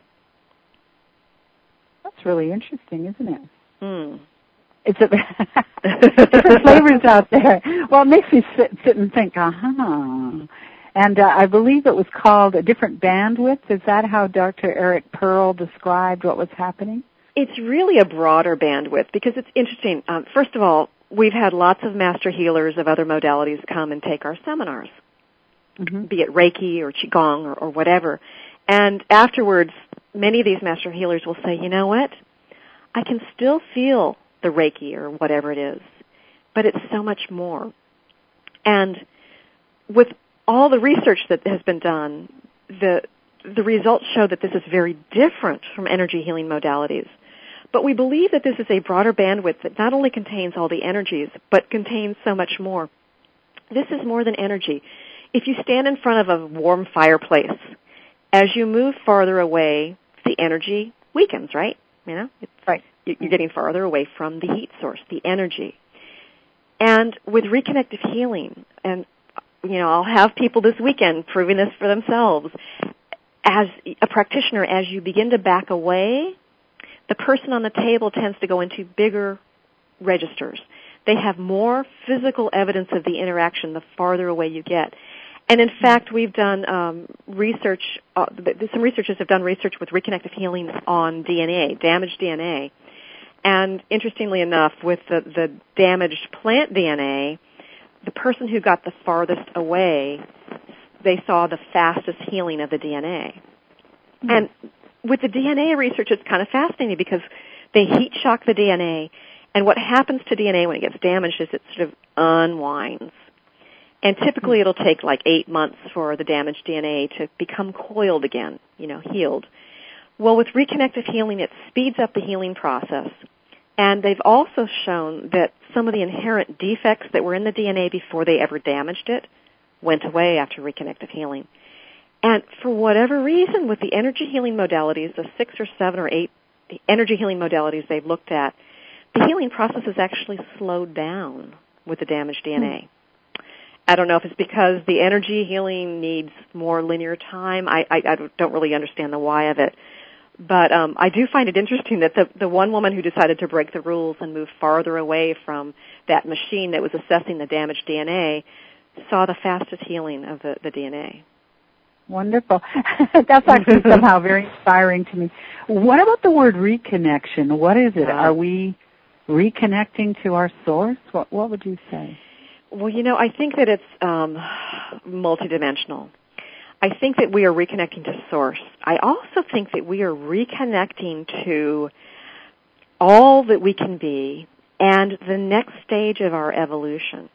That's really interesting, isn't it? Mm. It's a, different flavors out there. Well, it makes me sit, sit and think, uh-huh. And uh, I believe it was called a different bandwidth. Is that how Doctor Eric Pearl described what was happening? It's really a broader bandwidth because it's interesting. Um, first of all, we've had lots of master healers of other modalities come and take our seminars. Mm-hmm. Be it Reiki or Qigong or, or whatever. And afterwards, many of these master healers will say, you know what? I can still feel the Reiki or whatever it is, but it's so much more. And with all the research that has been done, the the results show that this is very different from energy healing modalities. But we believe that this is a broader bandwidth that not only contains all the energies, but contains so much more. This is more than energy. If you stand in front of a warm fireplace, as you move farther away, the energy weakens, right? You know, it's, right. You're getting farther away from the heat source, the energy. And with reconnective healing, and you know, I'll have people this weekend proving this for themselves. As a practitioner, as you begin to back away, the person on the table tends to go into bigger registers. They have more physical evidence of the interaction the farther away you get. And in fact, we've done um, research, uh, some researchers have done research with reconnective healing on D N A, damaged D N A. And interestingly enough, with the, the damaged plant D N A, the person who got the farthest away, they saw the fastest healing of the D N A. Mm-hmm. And with the D N A research, it's kind of fascinating because they heat shock the D N A, and what happens to D N A when it gets damaged is it sort of unwinds. And typically it'll take like eight months for the damaged D N A to become coiled again, you know, healed. Well, with reconnective healing, it speeds up the healing process. And they've also shown that some of the inherent defects that were in the D N A before they ever damaged it went away after reconnective healing. And for whatever reason, with the energy healing modalities, the six or seven or eight energy healing modalities they've looked at, the healing process is actually slowed down with the damaged D N A. Hmm. I don't know if it's because the energy healing needs more linear time. I, I, I don't really understand the why of it. But um, I do find it interesting that the, the one woman who decided to break the rules and move farther away from that machine that was assessing the damaged D N A saw the fastest healing of the, the D N A. Wonderful. That's actually somehow very inspiring to me. What about the word reconnection? What is it? Uh, Are we reconnecting to our source? What, what would you say? Well, you know, I think that it's um, multidimensional. I think that we are reconnecting to source. I also think that we are reconnecting to all that we can be and the next stage of our evolution.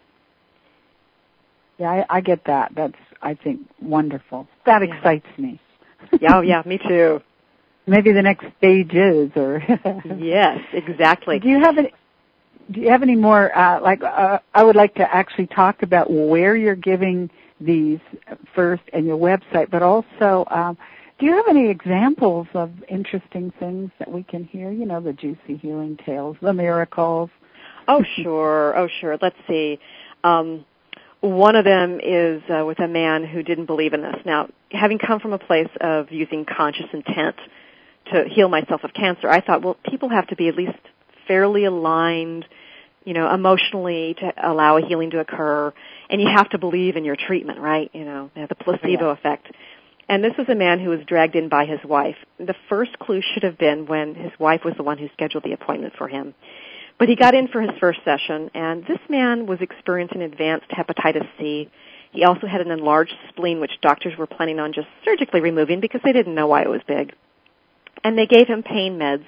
Yeah, I, I get that. That's, I think, wonderful. That yeah. excites me. Yeah, oh, yeah, me too. Maybe the next stage is, or yes, exactly. Do you have any? Do you have any more? Uh, like, uh, I would like to actually talk about where you're giving these first and your website, but also, um, do you have any examples of interesting things that we can hear? You know, the juicy healing tales, the miracles. Oh, sure. Oh, sure. Let's see. Um, one of them is uh, with a man who didn't believe in this. Now, having come from a place of using conscious intent to heal myself of cancer, I thought, well, people have to be at least fairly aligned, you know, emotionally to allow a healing to occur, and you have to believe in your treatment, right? You know, the placebo yeah. effect. And this was a man who was dragged in by his wife. The first clue should have been when his wife was the one who scheduled the appointment for him. But he got in for his first session, and this man was experiencing advanced hepatitis C. He also had an enlarged spleen, which doctors were planning on just surgically removing because they didn't know why it was big. And they gave him pain meds,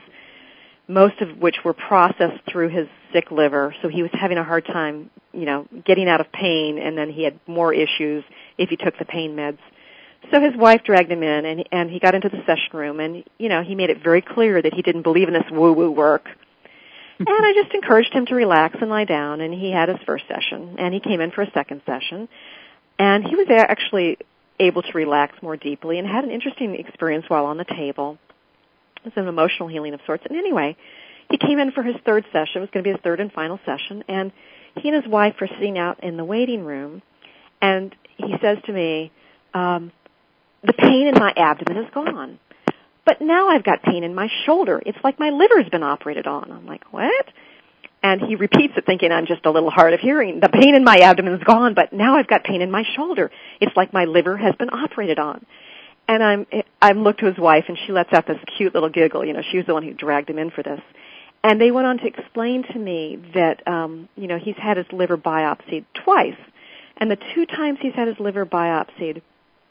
most of which were processed through his sick liver, so he was having a hard time, you know, getting out of pain, and then he had more issues if he took the pain meds. So his wife dragged him in, and, and he got into the session room, and, you know, he made it very clear that he didn't believe in this woo-woo work. And I just encouraged him to relax and lie down, and he had his first session, and he came in for a second session, and he was actually able to relax more deeply and had an interesting experience while on the table. It was an emotional healing of sorts. And anyway, he came in for his third session. It was going to be his third and final session, and he and his wife were sitting out in the waiting room, and he says to me, um, the pain in my abdomen is gone. But now I've got pain in my shoulder. It's like my liver's been operated on. I'm like, what? And he repeats it thinking I'm just a little hard of hearing. The pain in my abdomen is gone, but now I've got pain in my shoulder. It's like my liver has been operated on. And I'm, I look to his wife, and she lets out this cute little giggle. You know, she was the one who dragged him in for this. And they went on to explain to me that, um, you know, he's had his liver biopsied twice. And the two times he's had his liver biopsied,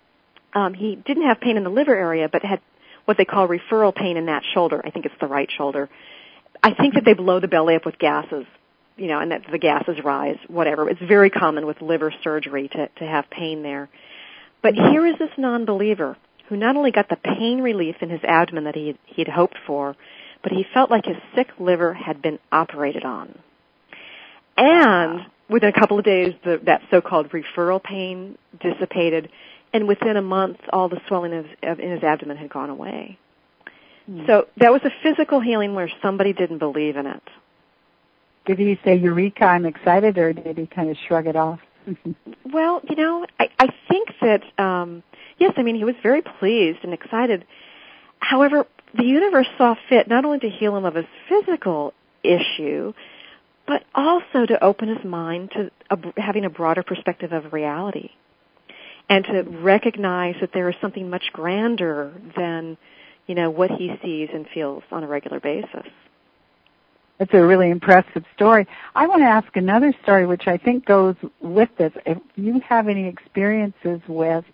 um, he didn't have pain in the liver area, but had what they call referral pain in that shoulder. I think it's the right shoulder. I think that they blow the belly up with gases, you know, and that the gases rise, whatever. It's very common with liver surgery to, to have pain there. But here is this non-believer who not only got the pain relief in his abdomen that he he'd hoped for, but he felt like his sick liver had been operated on. And within a couple of days, the, that so-called referral pain dissipated, and within a month, all the swelling of, of, in his abdomen had gone away. Mm. So that was a physical healing where somebody didn't believe in it. Did he say, Eureka, I'm excited, or did he kind of shrug it off? Well, you know, I, I think that, um, yes, I mean, he was very pleased and excited. However, the universe saw fit not only to heal him of his physical issue, but also to open his mind to a, having a broader perspective of reality and to recognize that there is something much grander than, you know, what he sees and feels on a regular basis. It's a really impressive story. I want to ask another story which I think goes with this. If you have any experiences with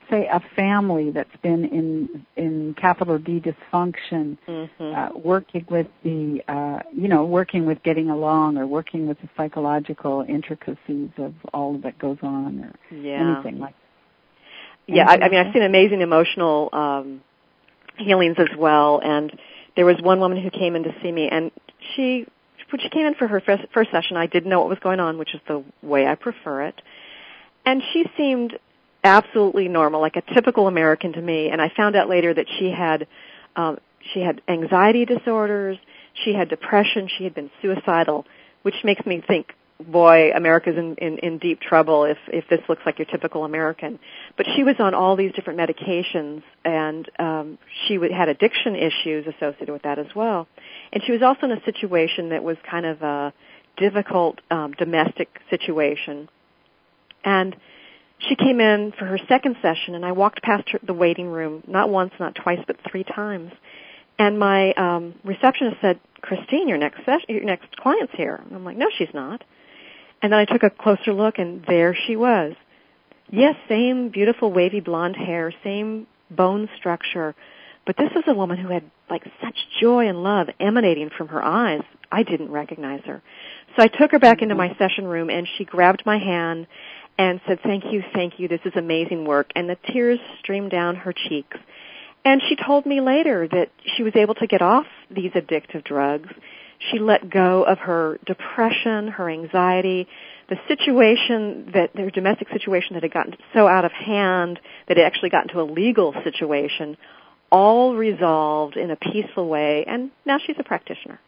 say, a family that's been in in capital D dysfunction, mm-hmm. uh, working with the, uh, you know, working with getting along, or working with the psychological intricacies of all that goes on, or yeah. anything like that? Yeah, I, I mean, I've seen amazing emotional um, healings as well, and there was one woman who came in to see me, and she, when she came in for her first, first session, I didn't know what was going on, which is the way I prefer it, and she seemed absolutely normal, like a typical American to me, and I found out later that she had um, she had anxiety disorders, she had depression, she had been suicidal, which makes me think, boy, America's in, in, in deep trouble if, if this looks like your typical American. But she was on all these different medications, and um, she w- had addiction issues associated with that as well. And she was also in a situation that was kind of a difficult um, domestic situation. And she came in for her second session, and I walked past her, the waiting room, not once, not twice, but three times. And my um, receptionist said, "Christine, your next ses- your next client's here." And I'm like, "No, she's not." And then I took a closer look, and there she was. Yes, same beautiful wavy blonde hair, same bone structure, but this was a woman who had like such joy and love emanating from her eyes. I didn't recognize her. So I took her back into my session room, and she grabbed my hand and said, "Thank you, thank you, this is amazing work." And the tears streamed down her cheeks. And she told me later that she was able to get off these addictive drugs. She let go of her depression, her anxiety, the situation that, their domestic situation that had gotten so out of hand that it actually got into a legal situation, all resolved in a peaceful way, and now she's a practitioner.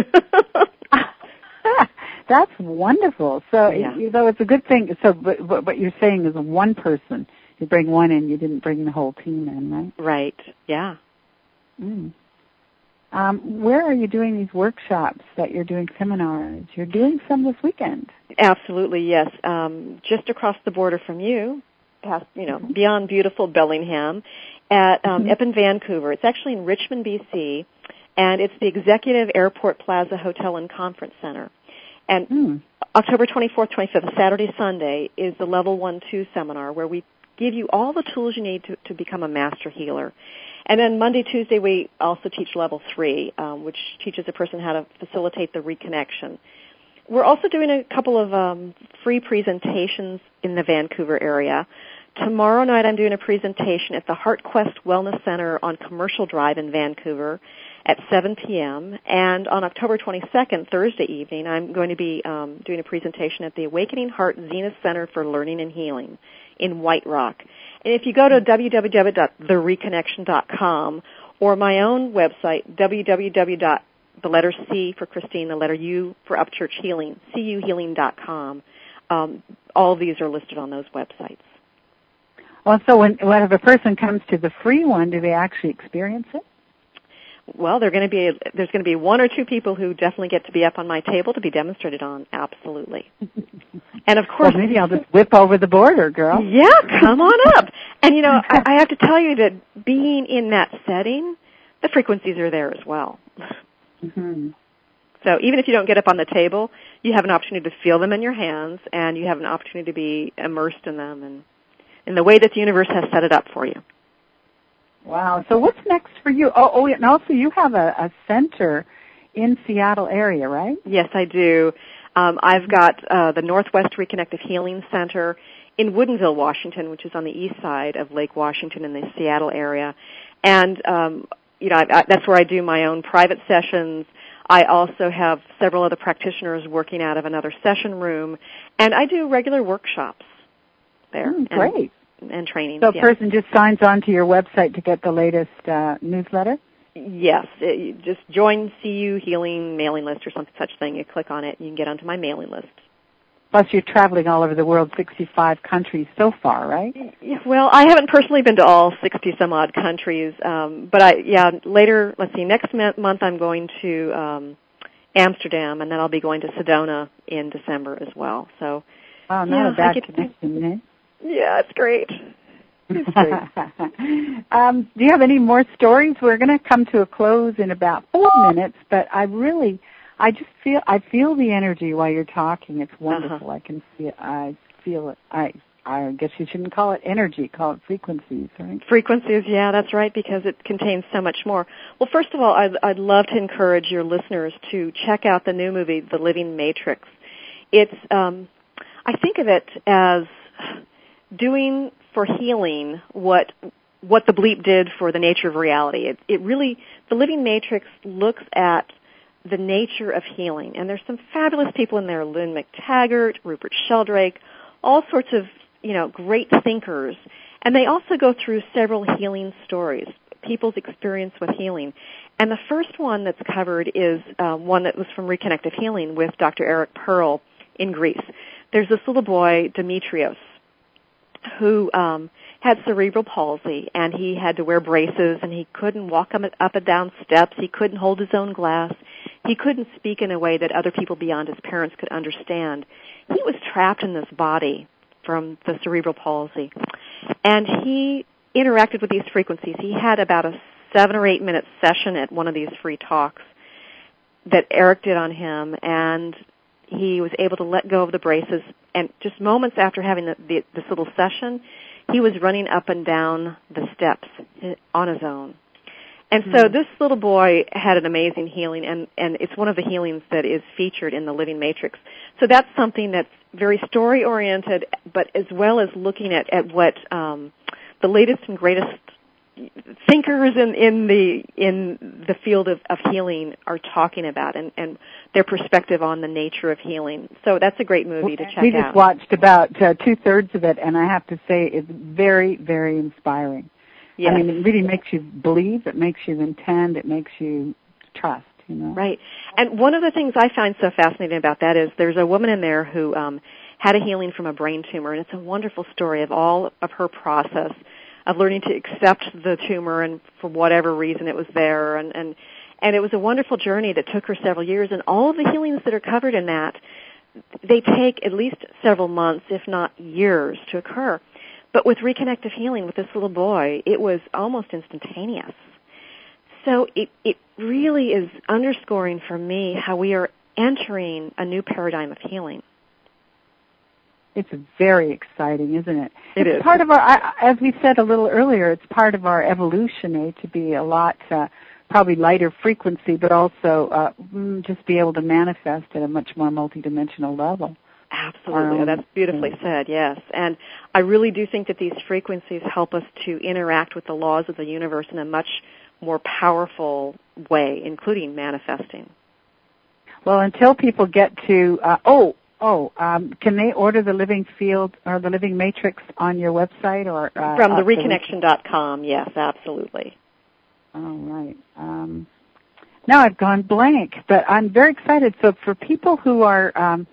That's wonderful. So, yeah. you know, it's a good thing. So, but, but what you're saying is one person. You bring one in, you didn't bring the whole team in, right? Right, yeah. Mm. Um, where are you doing these workshops that you're doing seminars? You're doing some this weekend. Absolutely, yes. Um, just across the border from you, past, you know, mm-hmm. beyond beautiful Bellingham, at um, mm-hmm. up in Vancouver. It's actually in Richmond, B C, and it's the Executive Airport Plaza Hotel and Conference Center. And mm. October twenty-fourth, twenty-fifth, Saturday, Sunday, is the Level one two seminar where we give you all the tools you need to, to become a master healer. And then Monday, Tuesday, we also teach Level three, um, which teaches a person how to facilitate the reconnection. We're also doing a couple of um, free presentations in the Vancouver area. Tomorrow night I'm doing a presentation at the HeartQuest Wellness Center on Commercial Drive in Vancouver at seven p.m. And on October twenty-second, Thursday evening, I'm going to be um, doing a presentation at the Awakening Heart Zenith Center for Learning and Healing in White Rock. And if you go to w w w dot the reconnection dot com or my own website, w w w dot the letter C for Christine, the letter U for Upchurch Healing, c u healing dot com, um, all of these are listed on those websites. Well, so when, when if a person comes to the free one, do they actually experience it? Well, they're going to be there's going to be one or two people who definitely get to be up on my table to be demonstrated on. Absolutely. And of course, well, maybe I'll just whip over the border, girl. Yeah, come on up. And you know, I, I have to tell you that being in that setting, the frequencies are there as well. Mm-hmm. So even if you don't get up on the table, you have an opportunity to feel them in your hands, and you have an opportunity to be immersed in them and in the way that the universe has set it up for you. Wow. So what's next for you? Oh, oh and also you have a, a center in Seattle area, right? Yes, I do. Um, I've got uh, the Northwest Reconnective Healing Center in Woodinville, Washington, which is on the east side of Lake Washington in the Seattle area. And, um, you know, I, I, that's where I do my own private sessions. I also have several other practitioners working out of another session room. And I do regular workshops there. Mm, great. And, and training. So a yes. person just signs on to your website to get the latest uh, newsletter? Yes. It, you just join C U Healing mailing list or some such thing. You click on it, and you can get onto my mailing list. Plus, you're traveling all over the world, sixty-five countries so far, right? Yeah, well, I haven't personally been to all sixty-some-odd countries, um, but I, yeah, later, let's see, next month I'm going to um, Amsterdam, and then I'll be going to Sedona in December as well. So, wow, not yeah, a bad get connection, to, eh? Yeah, it's great. It's great. um, do you have any more stories? We're going to come to a close in about four minutes, but I really... I just feel I feel the energy while you're talking. It's wonderful. Uh-huh. I can see it. I feel it. I I guess you shouldn't call it energy, call it frequencies, right? Frequencies, yeah, that's right, because it contains so much more. Well, first of all, I'd, I'd love to encourage your listeners to check out the new movie, The Living Matrix. It's, um, I think of it as doing for healing what what the bleep did for the nature of reality. It, it really, The Living Matrix looks at the nature of healing, and there's some fabulous people in there, Lynn McTaggart, Rupert Sheldrake, all sorts of, you know, great thinkers. And they also go through several healing stories, people's experience with healing. And the first one that's covered is uh, one that was from Reconnective Healing with Doctor Eric Pearl in Greece. There's this little boy, Demetrios, who um, had cerebral palsy, and he had to wear braces, and he couldn't walk up and down steps. He couldn't hold his own glass. He couldn't speak in a way that other people beyond his parents could understand. He was trapped in this body from the cerebral palsy, and he interacted with these frequencies. He had about a seven or eight minute session at one of these free talks that Eric did on him, and he was able to let go of the braces, and just moments after having the, the, this little session, he was running up and down the steps on his own. And so mm-hmm. this little boy had an amazing healing, and, and it's one of the healings that is featured in The Living Matrix. So that's something that's very story-oriented, but as well as looking at, at what um, the latest and greatest thinkers in, in the in the field of, of healing are talking about, and, and their perspective on the nature of healing. So that's a great movie to check out. We just watched about uh, two-thirds of it, and I have to say it's very, very inspiring. Yes. I mean, it really makes you believe, it makes you intend, it makes you trust, you know. Right. And one of the things I find so fascinating about that is there's a woman in there who um, had a healing from a brain tumor, and it's a wonderful story of all of her process of learning to accept the tumor, and for whatever reason it was there, and, and, and it was a wonderful journey that took her several years, and all of the healings that are covered in that, they take at least several months, if not years, to occur. But with Reconnective Healing, with this little boy, it was almost instantaneous. So it, it really is underscoring for me how we are entering a new paradigm of healing. It's very exciting, isn't it? It it's is. Part of our, as we said a little earlier, it's part of our evolution, eh, to be a lot, uh, probably lighter frequency, but also uh, just be able to manifest at a much more multidimensional level. Absolutely. Um, That's beautifully said, yes. And I really do think that these frequencies help us to interact with the laws of the universe in a much more powerful way, including manifesting. Well, until people get to, uh, oh, oh, um, can they order the Living Field or the Living Matrix on your website? or uh, From the reconnection dot com, yes, absolutely. All right. Um, now I've gone blank, but I'm very excited. So for people who are um,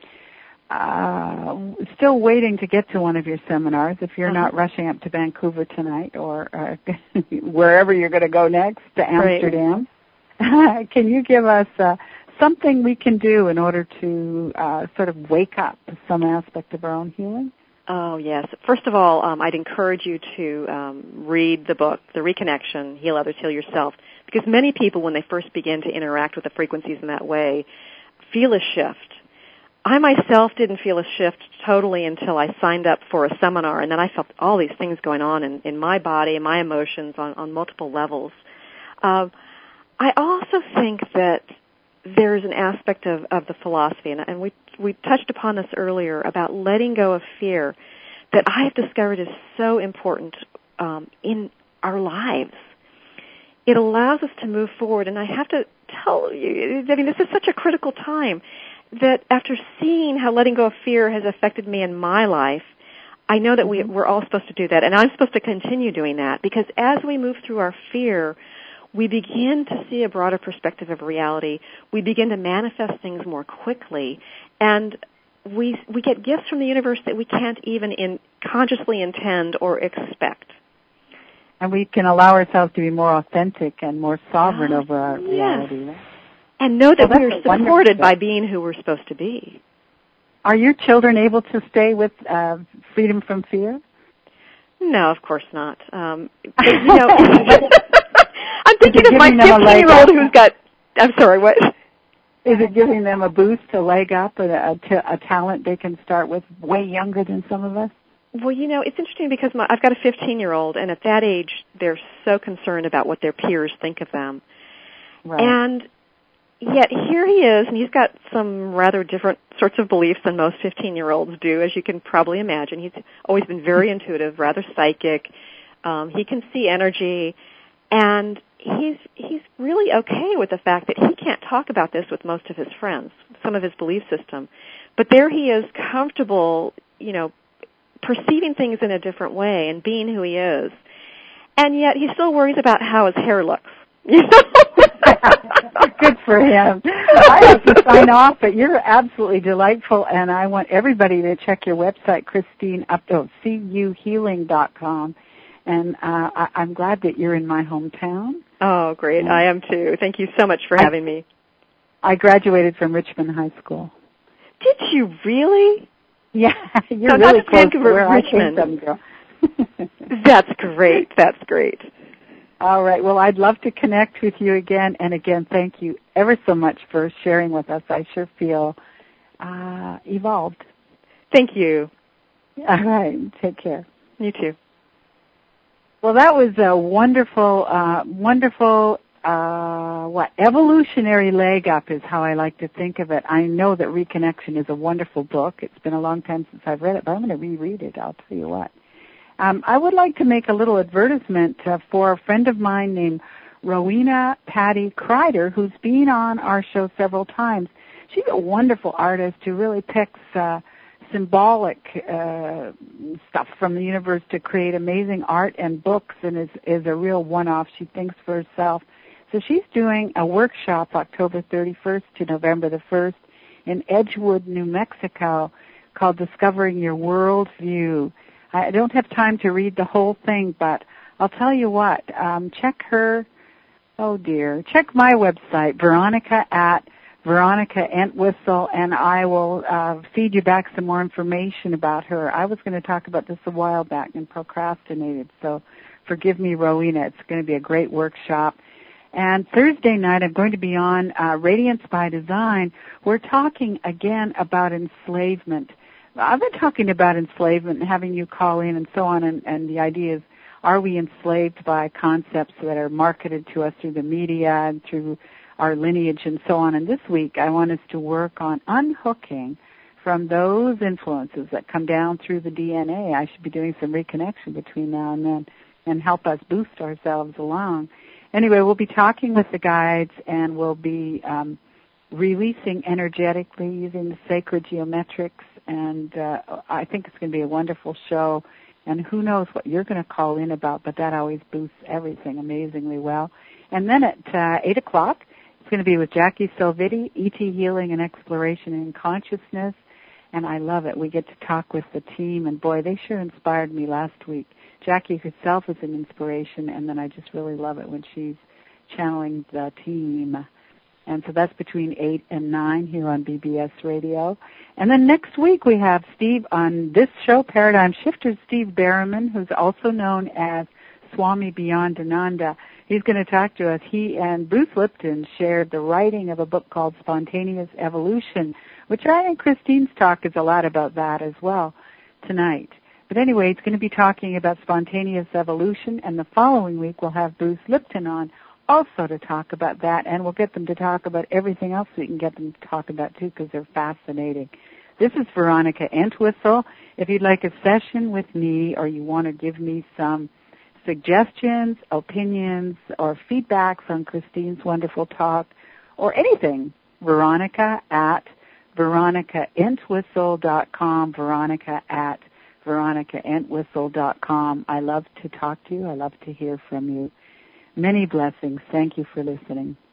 uh, still waiting to get to one of your seminars, if you're uh-huh. not rushing up to Vancouver tonight or uh, wherever you're going to go next, to Amsterdam, right. Can you give us uh, something we can do in order to uh, sort of wake up some aspect of our own healing? Oh, yes. First of all, um, I'd encourage you to um, read the book, The Reconnection, Heal Others, Heal Yourself, because many people, when they first begin to interact with the frequencies in that way, feel a shift. I myself didn't feel a shift totally until I signed up for a seminar, and then I felt all these things going on in, in my body and my emotions on, on multiple levels. Uh, I also think that there's an aspect of, of the philosophy, and, and we we touched upon this earlier, about letting go of fear, that I have discovered is so important um, in our lives. It allows us to move forward, and I have to tell you, I mean, this is such a critical time, that after seeing how letting go of fear has affected me in my life, I know that we, we're all supposed to do that, and I'm supposed to continue doing that, because as we move through our fear, we begin to see a broader perspective of reality. We begin to manifest things more quickly, and we we get gifts from the universe that we can't even in, consciously intend or expect. And we can allow ourselves to be more authentic and more sovereign oh, over our yes. reality. Right? And know that well, we're supported by being who we're supposed to be. Are your children able to stay with uh, freedom from fear? No, of course not. Um, but, you know, I'm thinking of my fifteen-year-old who's got, I'm sorry, what? Is it giving them a boost, a leg up, a, a, a talent they can start with way younger than some of us? Well, you know, it's interesting because my, I've got a fifteen-year-old, and at that age, they're so concerned about what their peers think of them. Right. And yet here he is, and he's got some rather different sorts of beliefs than most fifteen-year-olds do, as you can probably imagine. He's always been very intuitive, rather psychic. Um, he can see energy, and he's he's really okay with the fact that he can't talk about this with most of his friends, some of his belief system. But there he is, comfortable, you know, perceiving things in a different way and being who he is. And yet he still worries about how his hair looks. You know? Good for him. I have to sign off, but you're absolutely delightful, and I want everybody to check your website, Christine Upto, C U healing dot com. And uh, I, I'm glad that you're in my hometown. Oh, great. And I am too. Thank you so much for I, having me. I graduated from Richmond High School. Did you really? Yeah, you're so really close to Vancouver, where Richmond. I came from, girl. That's great. That's great. All right. Well, I'd love to connect with you again. And again, thank you ever so much for sharing with us. I sure feel uh, evolved. Thank you. All right. Take care. You too. Well, that was a wonderful, uh, wonderful, uh, what, evolutionary leg up is how I like to think of it. I know that Reconnection is a wonderful book. It's been a long time since I've read it, but I'm going to reread it. I'll tell you what. Um, I would like to make a little advertisement uh, for a friend of mine named Rowena Patty Kreider, who's been on our show several times. She's a wonderful artist who really picks uh, symbolic uh, stuff from the universe to create amazing art and books, and is, is a real one-off. She thinks for herself. So she's doing a workshop October thirty-first to November the first in Edgewood, New Mexico, called Discovering Your Worldview. I don't have time to read the whole thing, but I'll tell you what, um, check her, oh dear, check my website, Veronica at Veronica Entwistle, and I will uh, feed you back some more information about her. I was going to talk about this a while back and procrastinated, so forgive me, Rowena. It's going to be a great workshop. And Thursday night, I'm going to be on uh, Radiance by Design. We're talking again about enslavement. I've been talking about enslavement and having you call in and so on, and, and the idea is, are we enslaved by concepts that are marketed to us through the media and through our lineage and so on? And this week, I want us to work on unhooking from those influences that come down through the D N A. I should be doing some reconnection between now and then and help us boost ourselves along. Anyway, we'll be talking with the guides, and we'll be um, releasing energetically using the sacred geometrics, and uh, I think it's going to be a wonderful show. And who knows what you're going to call in about, but that always boosts everything amazingly well. And then at uh, eight o'clock, it's going to be with Jackie Silvitti, E T Healing and Exploration in Consciousness, and I love it. We get to talk with the team, and boy, they sure inspired me last week. Jackie herself is an inspiration, and then I just really love it when she's channeling the team. And so that's between eight and nine here on B B S Radio. And then next week we have Steve on this show, Paradigm Shifters, Steve Berriman, who's also known as Swami Beyond Ananda. He's going to talk to us. He and Bruce Lipton shared the writing of a book called Spontaneous Evolution, which I think Christine's talk is a lot about that as well tonight. But anyway, it's going to be talking about spontaneous evolution, and the following week we'll have Bruce Lipton on also to talk about that, and we'll get them to talk about everything else we can get them to talk about too, because they're fascinating. This is Veronica Entwistle. If you'd like a session with me, or you want to give me some suggestions, opinions, or feedback from Christine's wonderful talk, or anything, Veronica at veronica entwistle dot com, Veronica at veronica entwistle dot com. I love to talk to you. I love to hear from you. Many blessings. Thank you for listening.